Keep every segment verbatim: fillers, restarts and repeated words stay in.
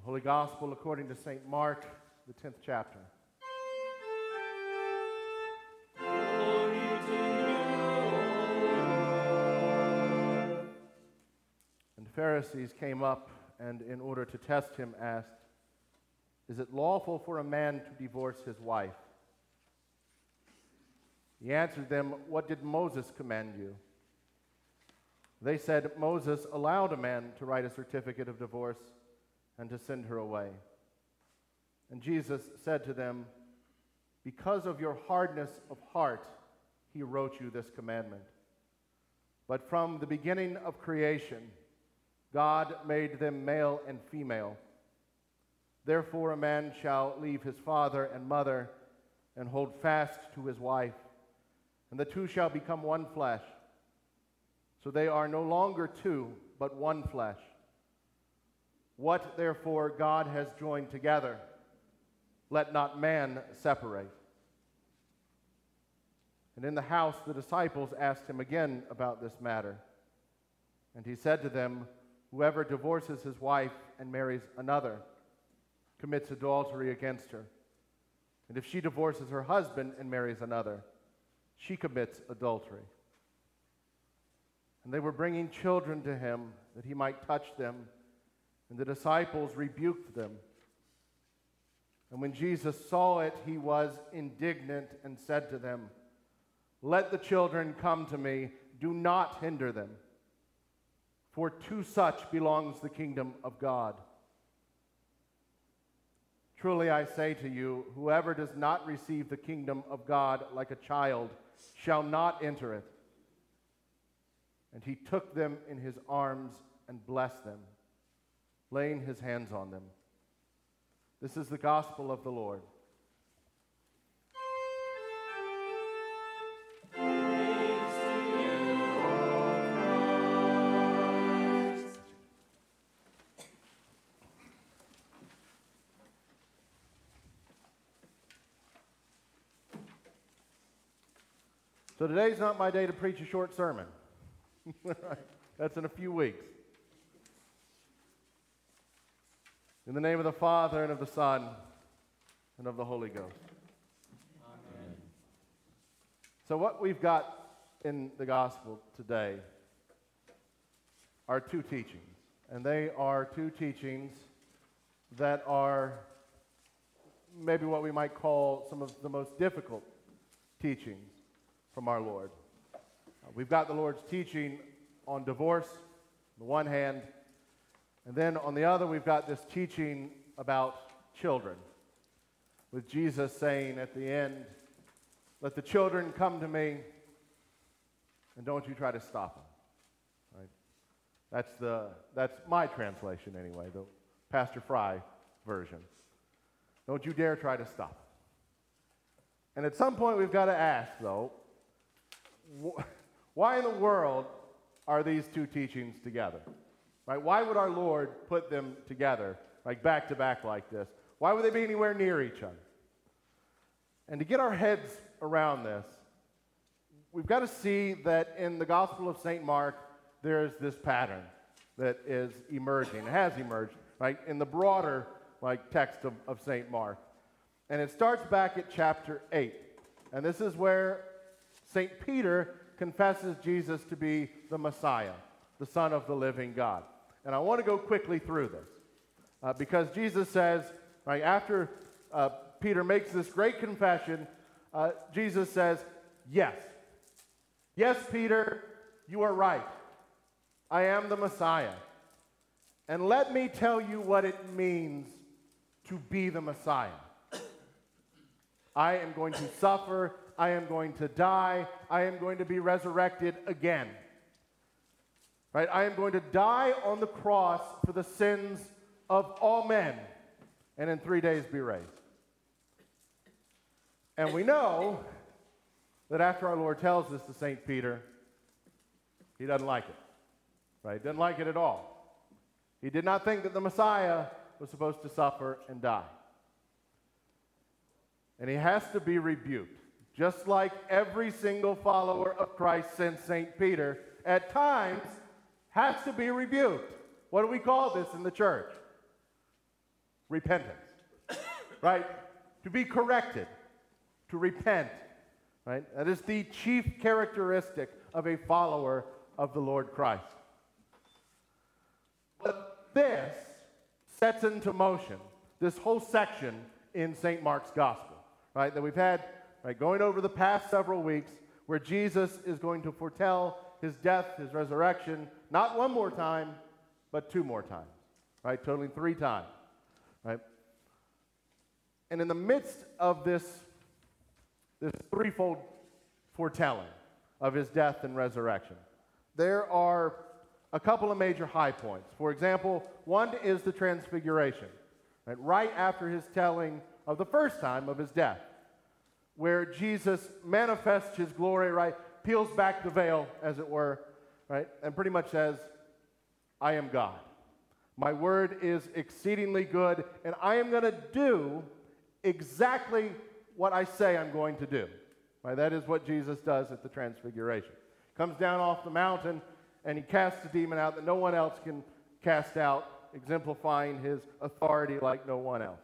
Holy Gospel according to Saint Mark, the tenth chapter. Glory to you. And the Pharisees came up and, in order to test him, asked, "Is it lawful for a man to divorce his wife?" He answered them, "What did Moses command you?" They said, "Moses allowed a man to write a certificate of divorce and to send her away." And Jesus said to them, "Because of your hardness of heart, he wrote you this commandment. But from the beginning of creation, God made them male and female. Therefore a man shall leave his father and mother and hold fast to his wife, and the two shall become one flesh. So they are no longer two, but one flesh. What, therefore, God has joined together, let not man separate." And in the house the disciples asked him again about this matter. And he said to them, "Whoever divorces his wife and marries another commits adultery against her. And if she divorces her husband and marries another, she commits adultery." And they were bringing children to him that he might touch them, and the disciples rebuked them. And when Jesus saw it, he was indignant and said to them, "Let the children come to me, do not hinder them, for to such belongs the kingdom of God. Truly I say to you, whoever does not receive the kingdom of God like a child shall not enter it." And he took them in his arms and blessed them, laying his hands on them. This is the gospel of the Lord. Praise to you, O Christ. So today's not my day to preach a short sermon. That's in a few weeks. In the name of the Father, and of the Son, and of the Holy Ghost. Amen. So what we've got in the gospel today are two teachings. And they are two teachings that are maybe what we might call some of the most difficult teachings from our Lord. Uh, we've got the Lord's teaching on divorce on the one hand, and then on the other we've got this teaching about children, with Jesus saying at the end, "Let the children come to me, and don't you try to stop them." Right? That's the that's my translation anyway, the Pastor Fry version. Don't you dare try to stop them. And at some point we've got to ask, though, wh- why in the world are these two teachings together? Right? Why would our Lord put them together, like back to back like this? Why would they be anywhere near each other? And to get our heads around this, we've got to see that in the Gospel of Saint Mark, there's this pattern that is emerging, has emerged, right, in the broader like text of, of Saint Mark. And it starts back at chapter eight. And this is where Saint Peter confesses Jesus to be the Messiah, the Son of the living God. And I want to go quickly through this uh, because Jesus says, right, after uh, Peter makes this great confession, uh, Jesus says, yes, yes, Peter, you are right. I am the Messiah. And let me tell you what it means to be the Messiah. I am going to suffer. I am going to die. I am going to be resurrected again. Right? I am going to die on the cross for the sins of all men, and in three days be raised. And we know that after our Lord tells this to Saint Peter, he doesn't like it. Right? He didn't like it at all. He did not think that the Messiah was supposed to suffer and die. And he has to be rebuked. Just like every single follower of Christ since Saint Peter, at times, has to be rebuked. What do we call this in the church? repentance, right? To be corrected, to repent, right? That is the chief characteristic of a follower of the Lord Christ. But this sets into motion this whole section in Saint Mark's Gospel, right? That we've had, right, going over the past several weeks, where Jesus is going to foretell his death, his resurrection, not one more time, but two more times, right? Totaling three times, right? And in the midst of this, this threefold foretelling of his death and resurrection, there are a couple of major high points. For example, one is the transfiguration, right? Right after his telling of the first time of his death, where Jesus manifests his glory, right? Peels back the veil, as it were, right? And pretty much says, I am God. My word is exceedingly good, and I am going to do exactly what I say I'm going to do. Right? That is what Jesus does at the transfiguration. Comes down off the mountain, and he casts a demon out that no one else can cast out, exemplifying his authority like no one else.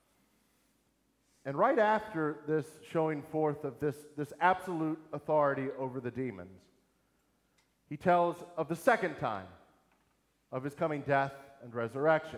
And right after this showing forth of this, this absolute authority over the demons, he tells of the second time of his coming death and resurrection.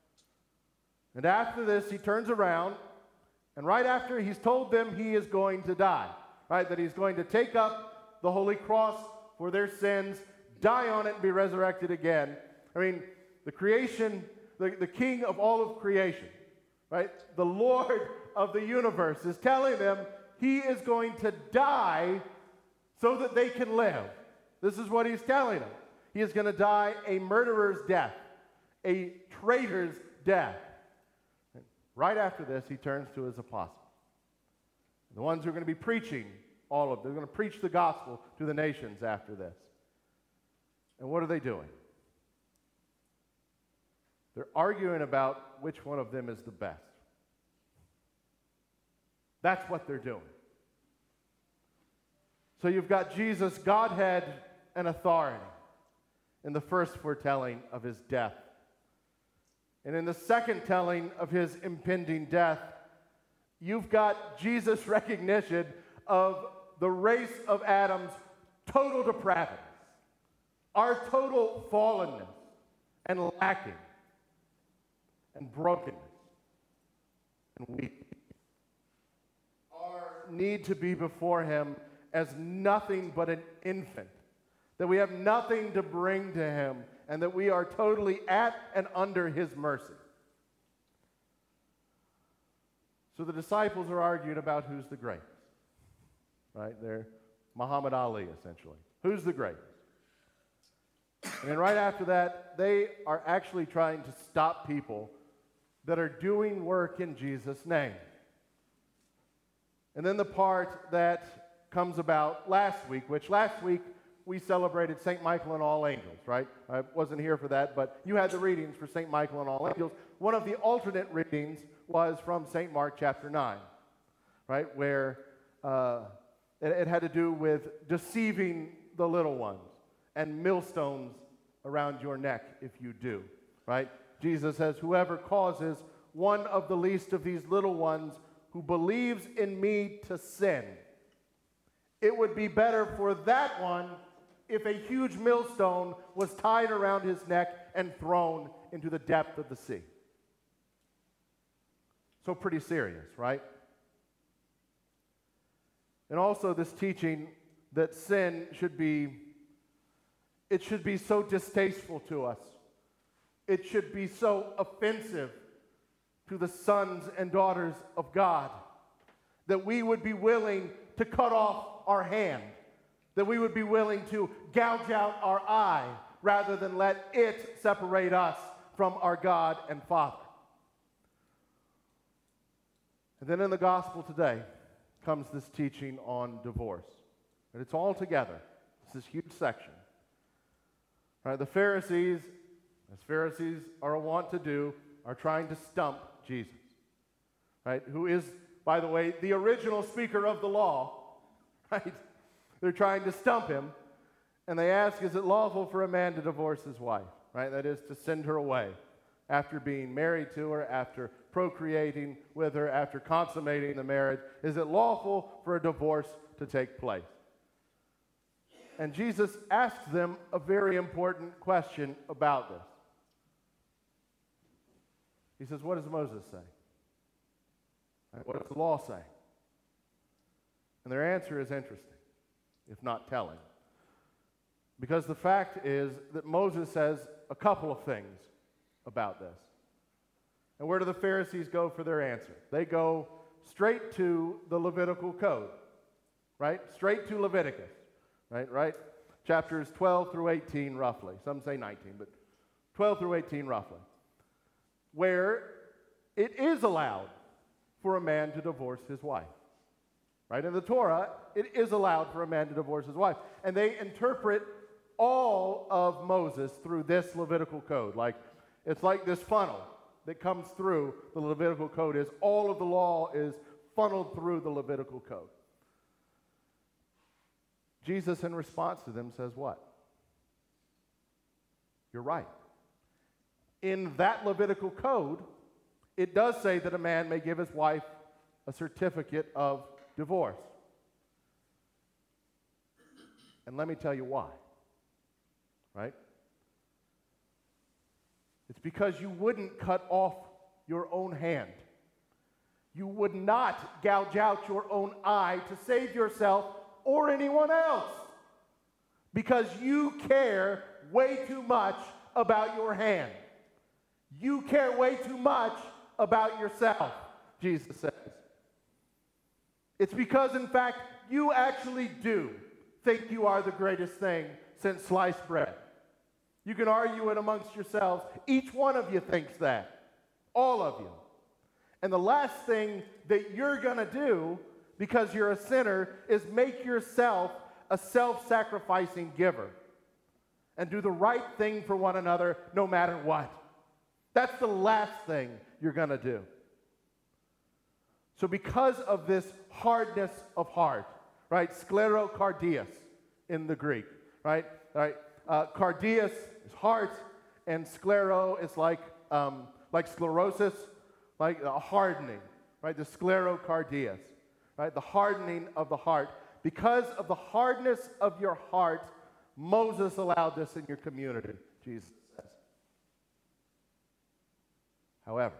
And after this, he turns around, and right after he's told them he is going to die, right? That he's going to take up the holy cross for their sins, die on it, and be resurrected again. I mean, the creation, the, the king of all of creation, right? The Lord of the universe is telling them he is going to die so that they can live. This is what he's telling them. He is going to die a murderer's death, a traitor's death. Right after this, he turns to his apostles, the ones who are going to be preaching all of, they're going to preach the gospel to the nations after this. And what are they doing? They're arguing about which one of them is the best. That's what they're doing. So you've got Jesus, Godhead, and authority in the first foretelling of his death. And in the second telling of his impending death, you've got Jesus' recognition of the race of Adam's total depravity, our total fallenness and lacking and brokenness and weakness. Our need to be before him as nothing but an infant, that we have nothing to bring to him, and that we are totally at and under his mercy. So the disciples are arguing about who's the greatest, right? They're Muhammad Ali, essentially. Who's the greatest? And then right after that, they are actually trying to stop people that are doing work in Jesus' name. And then the part that comes about last week, which last week we celebrated Saint Michael and all angels, right? I wasn't here for that, but you had the readings for Saint Michael and all angels. One of the alternate readings was from Saint Mark chapter nine, right? Where uh, it, it had to do with deceiving the little ones and millstones around your neck if you do, right? Jesus says, whoever causes one of the least of these little ones who believes in me to sin, it would be better for that one if a huge millstone was tied around his neck and thrown into the depth of the sea. So pretty serious, right? And also this teaching that sin should be, it should be so distasteful to us. It should be so offensive to the sons and daughters of God that we would be willing to cut off our hand, that we would be willing to gouge out our eye rather than let it separate us from our God and Father. And then in the gospel today comes this teaching on divorce. And it's all together. It's this huge section. Right, the Pharisees, as Pharisees are wont to do, are trying to stump Jesus, right? Who is, by the way, the original speaker of the law, right? They're trying to stump him, and they ask, is it lawful for a man to divorce his wife, right? That is, to send her away after being married to her, after procreating with her, after consummating the marriage? Is it lawful for a divorce to take place? And Jesus asks them a very important question about this. He says, what does Moses say? What does the law say? And their answer is interesting, if not telling. Because the fact is that Moses says a couple of things about this. And where do the Pharisees go for their answer? They go straight to the Levitical code, right? Straight to Leviticus, right? Right? Chapters twelve through eighteen, roughly. Some say nineteen, but twelve through eighteen, roughly. Where it is allowed for a man to divorce his wife. Right? In the Torah, it is allowed for a man to divorce his wife. And they interpret all of Moses through this Levitical code. Like, it's like this funnel that comes through the Levitical code. Is all of the law is funneled through the Levitical code. Jesus, in response to them, says what? You're right. In that Levitical code, it does say that a man may give his wife a certificate of divorce. And let me tell you why. Right? It's because you wouldn't cut off your own hand. You would not gouge out your own eye to save yourself or anyone else. Because you care way too much about your hand. You care way too much about yourself, Jesus says. It's because, in fact, you actually do think you are the greatest thing since sliced bread. You can argue it amongst yourselves. Each one of you thinks that. All of you. And the last thing that you're going to do, because you're a sinner, is make yourself a self-sacrificing giver and do the right thing for one another no matter what. That's the last thing you're going to do. So because of this hardness of heart, right, sclerocardias in the Greek, right, right, uh, cardias is heart, and sclero is like, um, like sclerosis, like a hardening, right, the sclerocardias, right, the hardening of the heart. Because of the hardness of your heart, Moses allowed this in your community, Jesus says. However,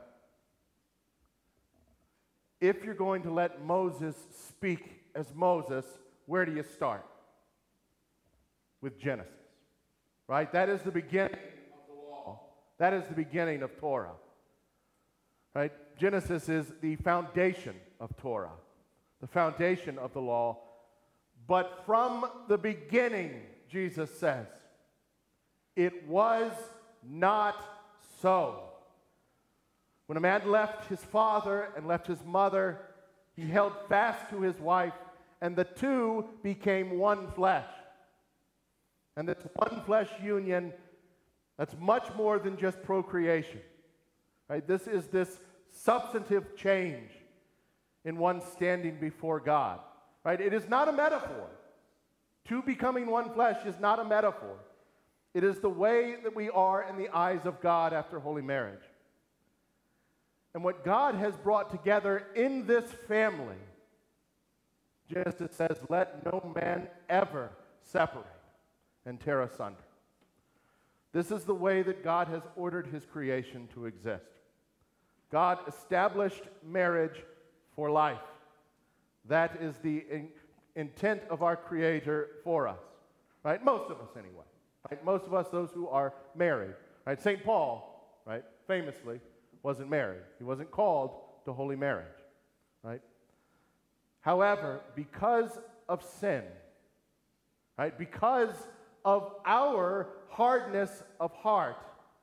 if you're going to let Moses speak as Moses, where do you start? With Genesis, right? That is the beginning of the law. That is the beginning of Torah, right? Genesis is the foundation of Torah, the foundation of the law. But from the beginning, Jesus says, it was not so. When a man left his father and left his mother, he held fast to his wife, and the two became one flesh. And this one flesh union, that's much more than just procreation. Right? This is this substantive change in one standing before God. Right? It is not a metaphor. Two becoming one flesh is not a metaphor. It is the way that we are in the eyes of God after holy marriage. And what God has brought together in this family, Genesis says, let no man ever separate and tear asunder. This is the way that God has ordered his creation to exist. God established marriage for life. That is the in- intent of our Creator for us. Right? Most of us, anyway. Right? Most of us, those who are married. Right? Saint Paul, right, famously, wasn't married. He wasn't called to holy marriage. Right? However, because of sin, right, because of our hardness of heart,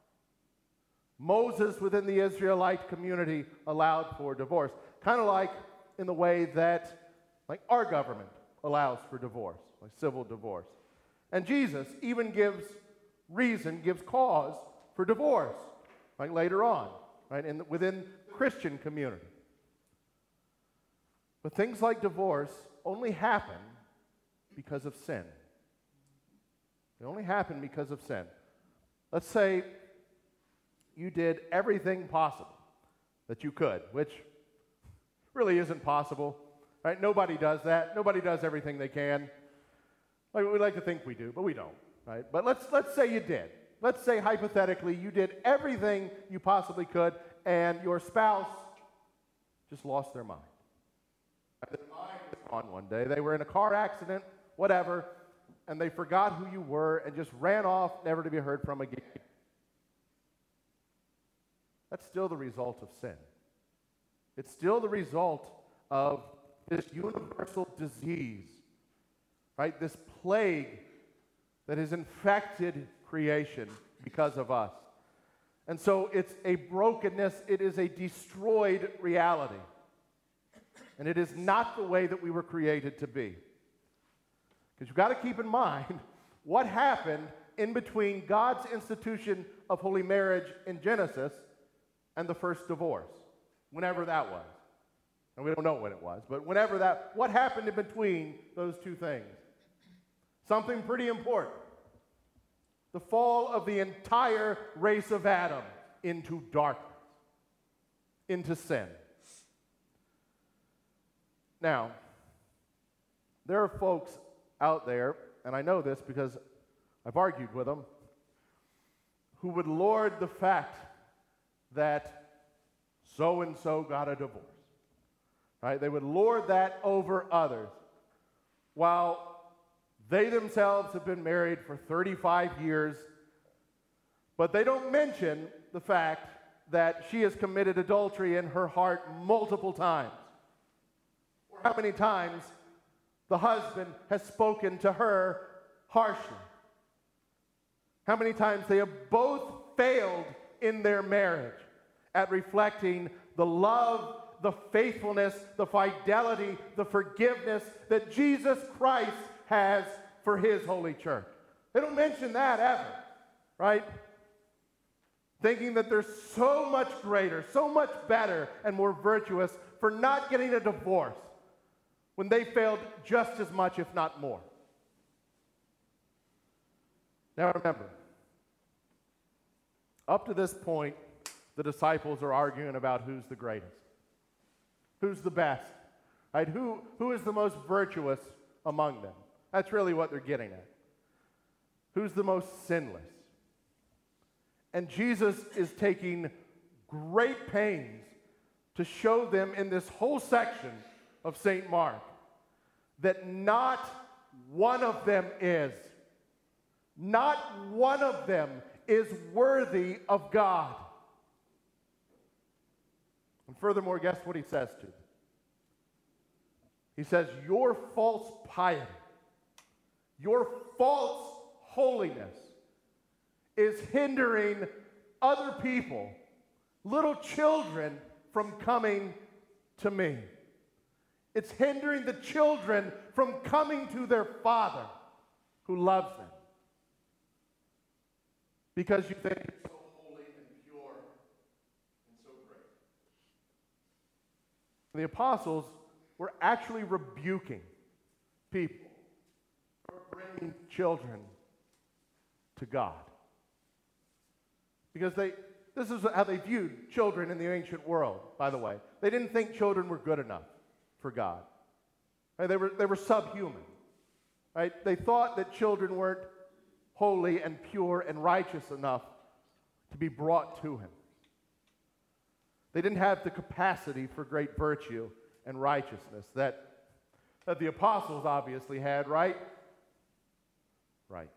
Moses within the Israelite community allowed for divorce. Kind of like in the way that, like, our government allows for divorce, like civil divorce. And Jesus even gives reason, gives cause for divorce, like later on, right, in the, within the Christian community. But things like divorce only happen because of sin. They only happen because of sin. Let's say you did everything possible that you could, which really isn't possible, right? Nobody does that. Nobody does everything they can. Like, we like to think we do, but we don't, right? But let's, let's say you did. Let's say hypothetically you did everything you possibly could, and your spouse just lost their mind. Their mind was gone one day. They were in a car accident, whatever, and they forgot who you were and just ran off, never to be heard from again. That's still the result of sin. It's still the result of this universal disease, right? This plague that has infected creation because of us. And so it's a brokenness, it is a destroyed reality. And it is not the way that we were created to be. Because you've got to keep in mind what happened in between God's institution of holy marriage in Genesis and the first divorce, whenever that was. And we don't know when it was, but whenever that, what happened in between those two things? Something pretty important. The fall of the entire race of Adam into darkness, into sin. Now, there are folks out there, and I know this because I've argued with them, who would lord the fact that so-and-so got a divorce. Right? They would lord that over others, while they themselves have been married for thirty-five years, but they don't mention the fact that she has committed adultery in her heart multiple times. Or how many times the husband has spoken to her harshly. How many times they have both failed in their marriage at reflecting the love, the faithfulness, the fidelity, the forgiveness that Jesus Christ has for his holy church. They don't mention that ever, right? Thinking that they're so much greater, so much better and more virtuous for not getting a divorce when they failed just as much, if not more. Now remember, up to this point, the disciples are arguing about who's the greatest, who's the best, right? Who, who is the most virtuous among them? That's really what they're getting at. Who's the most sinless? And Jesus is taking great pains to show them in this whole section of Saint Mark that not one of them is. Not one of them is worthy of God. And furthermore, guess what he says to them? He says, your false piety, your false holiness is hindering other people, little children, from coming to me. It's hindering the children from coming to their Father who loves them. Because you think it's so holy and pure and so great. The apostles were actually rebuking people for bringing children to God. Because they, this is how they viewed children in the ancient world, by the way. They didn't think children were good enough for God. Right? They were, they were subhuman. Right? They thought that children weren't holy and pure and righteous enough to be brought to him. They didn't have the capacity for great virtue and righteousness that, that the apostles obviously had, right? Right.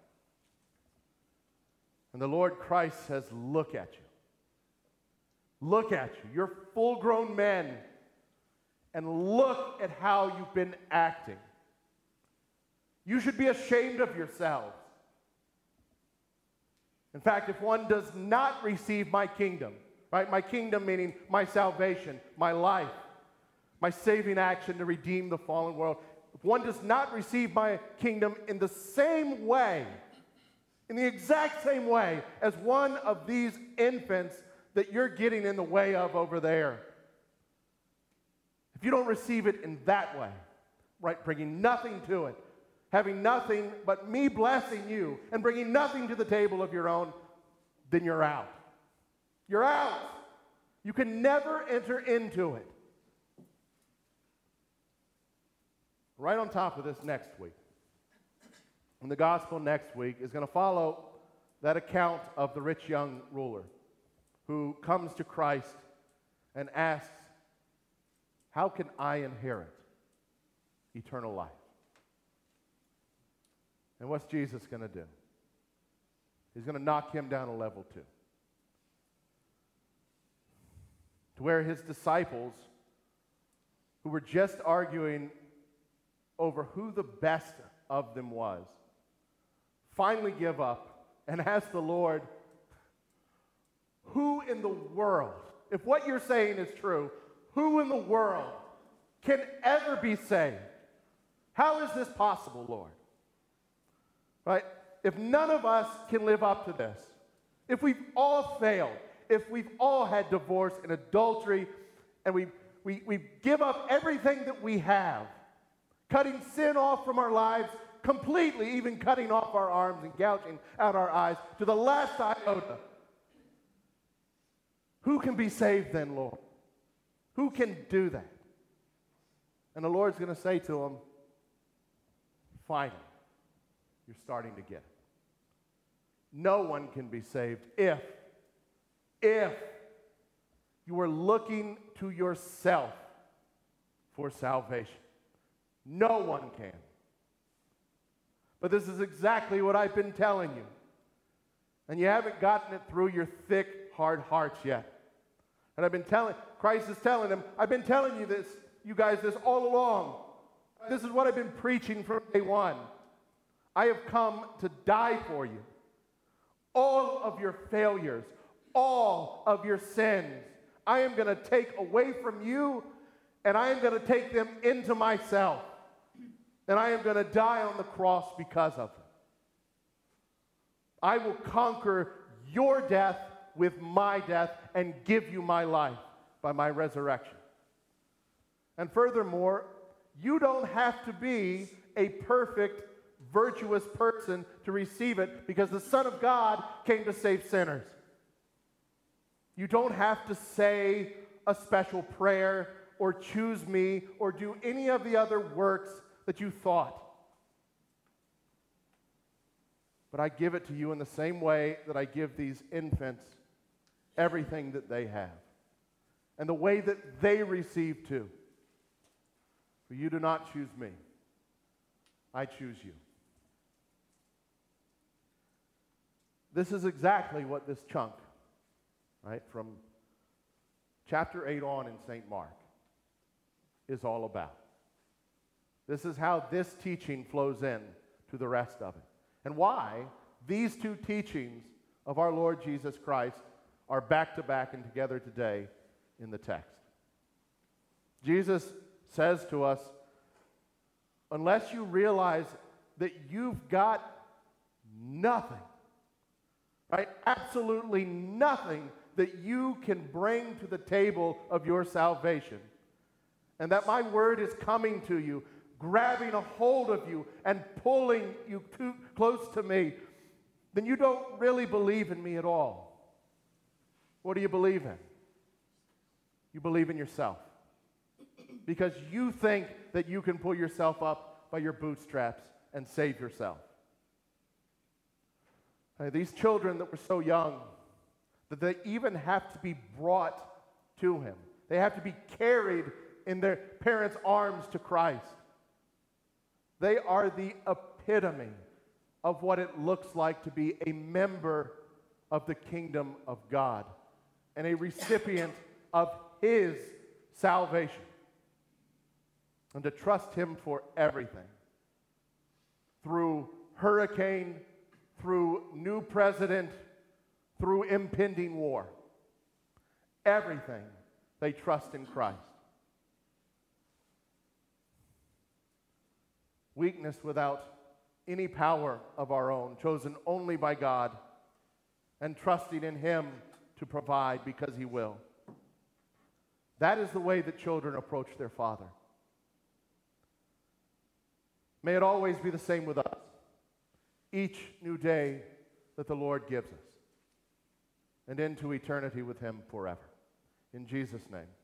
And the Lord Christ says, look at you. Look at you. You're full-grown men. And look at how you've been acting. You should be ashamed of yourselves. In fact, if one does not receive my kingdom, right? My kingdom meaning my salvation, my life, my saving action to redeem the fallen world. If one does not receive my kingdom in the same way, in the exact same way as one of these infants that you're getting in the way of over there, if you don't receive it in that way, right, bringing nothing to it, having nothing but me blessing you and bringing nothing to the table of your own, then you're out. You're out. You can never enter into it. Right on top of this next week, and the gospel next week is going to follow that account of the rich young ruler who comes to Christ and asks, how can I inherit eternal life? And what's Jesus going to do? He's going to knock him down a level two. To where his disciples, who were just arguing over who the best of them was, finally give up and ask the Lord, who in the world, if what you're saying is true, who in the world can ever be saved? How is this possible, Lord? Right? If none of us can live up to this, if we've all failed, if we've all had divorce and adultery, and we, we, we give up everything that we have, cutting sin off from our lives completely, even cutting off our arms and gouging out our eyes to the last iota, who can be saved then, Lord? Who can do that? And the Lord's going to say to him, finally, you're starting to get it. No one can be saved if, if you are looking to yourself for salvation. No one can. But this is exactly what I've been telling you. And you haven't gotten it through your thick, hard hearts yet. And I've been telling, Christ is telling them, I've been telling you this, you guys, this all along. This is what I've been preaching from day one. I have come to die for you. All of your failures, all of your sins, I am going to take away from you, and I am going to take them into myself. And I am going to die on the cross because of them. I will conquer your death with my death and give you my life by my resurrection. And furthermore, you don't have to be a perfect, virtuous person to receive it, because the Son of God came to save sinners. You don't have to say a special prayer or choose me or do any of the other works that you thought. But I give it to you in the same way that I give these infants everything that they have, and the way that they receive too. For you do not choose me, I choose you. This is exactly what this chunk, right, from chapter eight on in Saint Mark is all about. This is how this teaching flows in to the rest of it, and why these two teachings of our Lord Jesus Christ are back to back and together today in the text. Jesus says to us, unless you realize that you've got nothing, right? Absolutely nothing that you can bring to the table of your salvation, and that my word is coming to you, grabbing a hold of you and pulling you too close to me, then you don't really believe in me at all. What do you believe in? You believe in yourself. Because you think that you can pull yourself up by your bootstraps and save yourself. Uh, these children that were so young, that they even have to be brought to him. They have to be carried in their parents' arms to Christ. They are the epitome of what it looks like to be a member of the kingdom of God and a recipient of his salvation, and to trust him for everything. Through hurricane, through new president, through impending war. Everything they trust in Christ. Weakness without any power of our own, chosen only by God, and trusting in him to provide because he will. That is the way that children approach their father. May it always be the same with us, each new day that the Lord gives us. and into eternity with him forever. In Jesus' name.